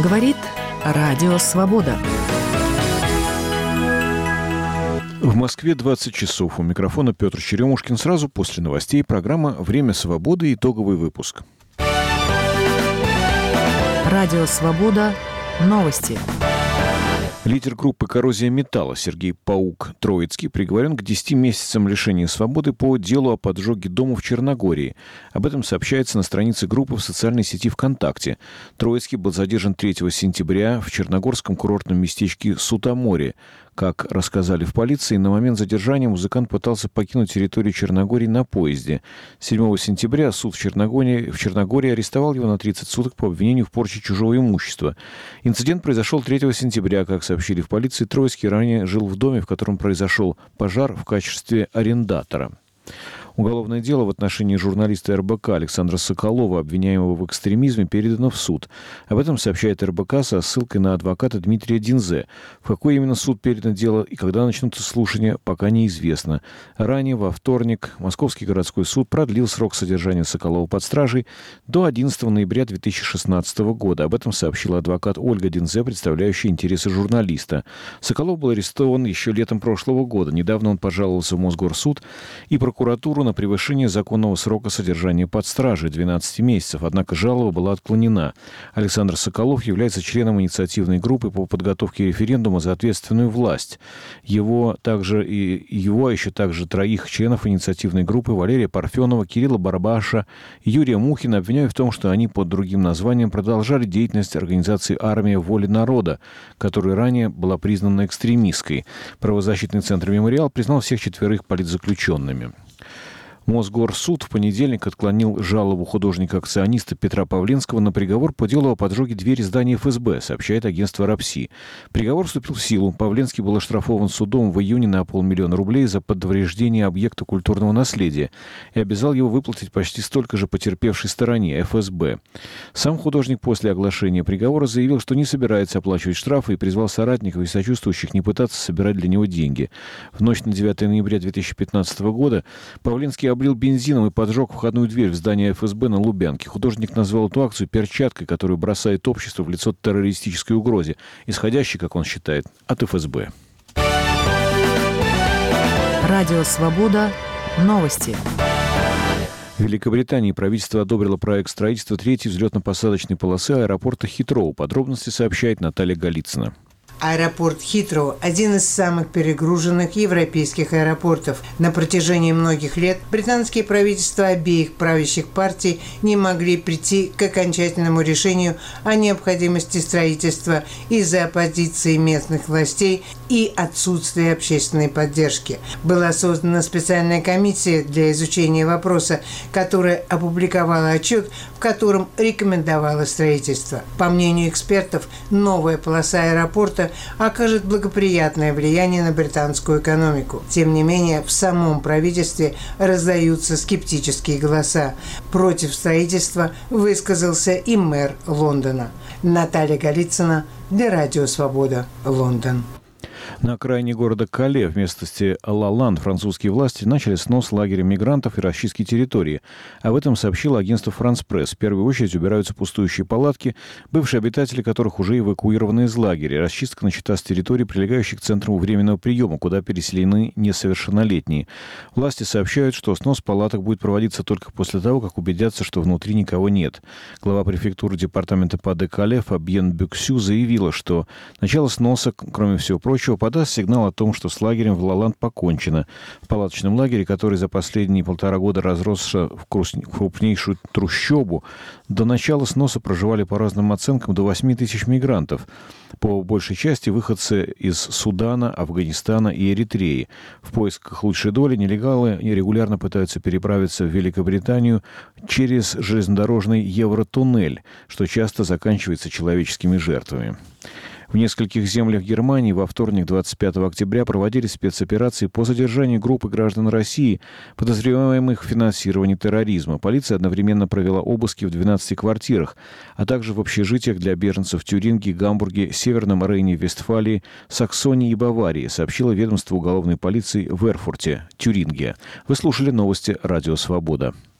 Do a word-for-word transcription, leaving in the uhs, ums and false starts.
Говорит Радио Свобода. В Москве двадцать часов. У микрофона Петр Черемушкин. Сразу после новостей программа «Время свободы» и итоговый выпуск. Радио Свобода. Новости. Лидер группы «Коррозия металла» Сергей Паук-Троицкий приговорен к десяти месяцам лишения свободы по делу о поджоге дома в Черногории. Об этом сообщается на странице группы в социальной сети ВКонтакте. Троицкий был задержан третьего сентября в черногорском курортном местечке Сутаморе. Как рассказали в полиции, на момент задержания музыкант пытался покинуть территорию Черногории на поезде. седьмого сентября суд в Черногории, в Черногории арестовал его на тридцать суток по обвинению в порче чужого имущества. Инцидент произошел третьего сентября. Как сообщили в полиции, Троицкий ранее жил в доме, в котором произошел пожар, в качестве арендатора. Уголовное дело в отношении журналиста эр бэ ка Александра Соколова, обвиняемого в экстремизме, передано в суд. Об этом сообщает эр бэ ка со ссылкой на адвоката Дмитрия Динзе. В какой именно суд передано дело и когда начнутся слушания, пока неизвестно. Ранее, во вторник, Московский городской суд продлил срок содержания Соколова под стражей до одиннадцатого ноября две тысячи шестнадцатого года. Об этом сообщила адвокат Ольга Динзе, представляющая интересы журналиста. Соколов был арестован еще летом прошлого года. Недавно он пожаловался в Мосгорсуд и прокуратуру на превышение законного срока содержания под стражей двенадцать месяцев, однако жалоба была отклонена. Александр Соколов является членом инициативной группы по подготовке референдума за ответственную власть. Его также и его, а еще также троих членов инициативной группы Валерия Парфенова, Кирилла Барбаша и Юрия Мухина обвиняют в том, что они под другим названием продолжали деятельность организации «Армия воли народа», которая ранее была признана экстремистской. Правозащитный центр «Мемориал» признал всех четверых политзаключенными. Мосгорсуд в понедельник отклонил жалобу художника-акциониста Петра Павленского на приговор по делу о поджоге двери здания эф эс бэ, сообщает агентство РАПСИ. Приговор вступил в силу. Павленский был оштрафован судом в июне на полмиллиона рублей за повреждение объекта культурного наследия и обязал его выплатить почти столько же потерпевшей стороне эф эс бэ. Сам художник после оглашения приговора заявил, что не собирается оплачивать штрафы и призвал соратников и сочувствующих не пытаться собирать для него деньги. В ночь на девятое ноября две тысячи пятнадцатого года Павленский облил бензином и поджег входную дверь в здание эф эс бэ на Лубянке. Художник назвал эту акцию перчаткой, которую бросает общество в лицо террористической угрозе, исходящей, как он считает, от эф эс бэ. Радио Свобода. Новости. В Великобритании правительство одобрило проект строительства третьей взлетно-посадочной полосы аэропорта Хитроу. Подробности сообщает Наталья Голицына. Аэропорт Хитроу – один из самых перегруженных европейских аэропортов. На протяжении многих лет британские правительства обеих правящих партий не могли прийти к окончательному решению о необходимости строительства из-за оппозиции местных властей и отсутствия общественной поддержки. Была создана специальная комиссия для изучения вопроса, которая опубликовала отчет, в котором рекомендовала строительство. По мнению экспертов, новая полоса аэропорта окажет благоприятное влияние на британскую экономику. Тем не менее, в самом правительстве раздаются скептические голоса. Против строительства высказался и мэр Лондона. Наталья Голицына для Радио Свобода, Лондон. На окраине города Кале в местности Лаланд французские власти начали снос лагеря мигрантов и расчистки территории. Об этом сообщило агентство «Франс Пресс». В первую очередь убираются пустующие палатки, бывшие обитатели которых уже эвакуированы из лагеря. Расчистка начата с территории, прилегающих к центру временного приема, куда переселены несовершеннолетние. Власти сообщают, что снос палаток будет проводиться только после того, как убедятся, что внутри никого нет. Глава префектуры департамента Па-де-Кале Фабьен Бюксю заявила, что начало сноса, кроме всего прочего, подаст сигнал о том, что с лагерем в Лаланд покончено. В палаточном лагере, который за последние полтора года разросся в крупнейшую трущобу, до начала сноса проживали по разным оценкам до восьми тысяч мигрантов. По большей части выходцы из Судана, Афганистана и Эритреи. В поисках лучшей доли нелегалы регулярно пытаются переправиться в Великобританию через железнодорожный Евротуннель, что часто заканчивается человеческими жертвами. В нескольких землях Германии во вторник, двадцать пятого октября, проводились спецоперации по задержанию группы граждан России, подозреваемых в финансировании терроризма. Полиция одновременно провела обыски в двенадцати квартирах, а также в общежитиях для беженцев в Тюрингии, Гамбурге, Северном Рейне-Вестфалии, Саксонии и Баварии, сообщило ведомство уголовной полиции в Эрфурте, Тюрингия. Вы слушали новости «Радио Свобода».